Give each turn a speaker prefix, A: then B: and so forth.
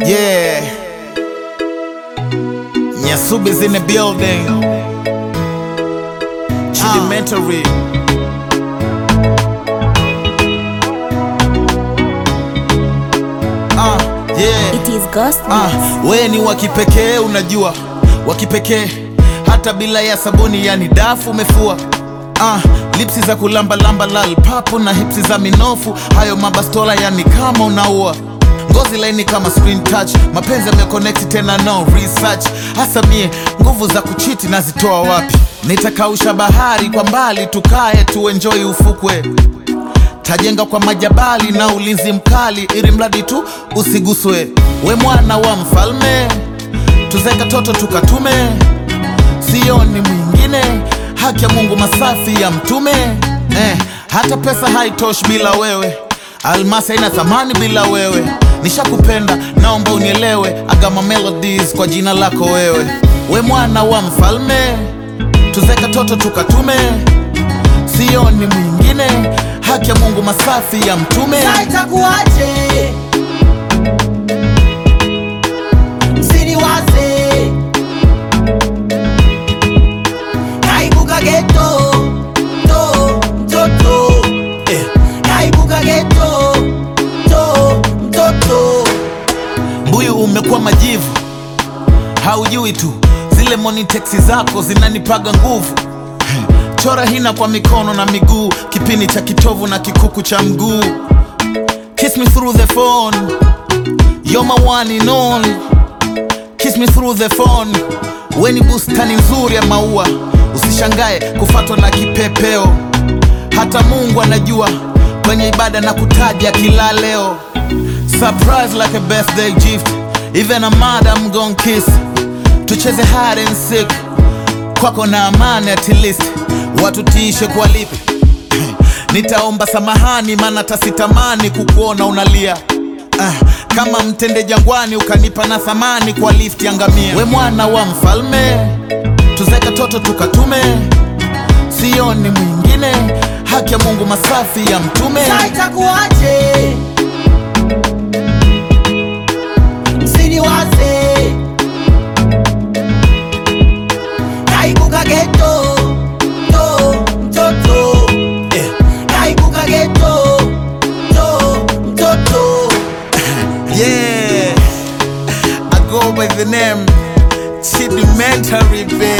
A: Yeah, Nyasubi's in the building. Chidimentary. Yeah.
B: It is Ghost.
A: We ni wakipekee, unajua wakipekee hata bila ya sabuni, yani dafu umefua. Lipsi za kulamba lamba lal papu na hipsi za minofu, hayo mabastola yani kama unaua. Ngozi laini kama screen touch, mapenzi yameconnect tena no research. Hasa mie nguvu za kuchiti nazitoa wapi? Nitakausha bahari kwa mbali, tukae tuenjoy ufukwe. Tajenga kwa majabali na ulinzi mkali, ili mradi tu usiguswe. We mwana wa mfalme, tuzeka toto tukatume. Sioni mwingine, haki ya Mungu masafi ya mtume. Hata pesa haitoshi bila wewe, almasi haina thamani bila wewe. Nishakupenda, naomba unielewe. Agama melodies kwa jina lako wewe. We mwana wa mfalme, tuzeka toto tukatume. Sioni mwingine, haki ya Mungu masafi ya mtume.
C: Itakuaje msiniwaze, naibuka ghetto to mtoto, naibuka ghetto to mtoto.
A: Mbuyu umekuwa majivu, haujui tu zile moniteksi zako zinanipaga nguvu. Chora hina kwa mikono na miguu, kipini cha kitovu na kikuku cha mguu. Kiss me through the phone, you're my one and only. Kiss me through the phone, weni bustani nzuri ya maua. Usishangae kufatwa na kipepeo, hata Mungu anajua kwenye ibada na kutaja kila leo. Surprise like a birthday gift, even a madam gon' kiss. Tucheze hide and seek, kwako na amani at least. Watu tiishe kwa lipi? Nitaomba samahani, maana tasitamani kukuona unalia. Kama mtende jangwani, ukanipa na thamani kwa lift ya ngamia. We mwana wa mfalme, tuzeka toto tukatume. Sioni mwingine, haki ya Mungu masafi ya mtume.
C: Itakuaje msiniwaze, naibuka ghetto to mtoto, naibuka ghetto to mtoto.
A: Yeah, I go by the name Chidimentary, baby.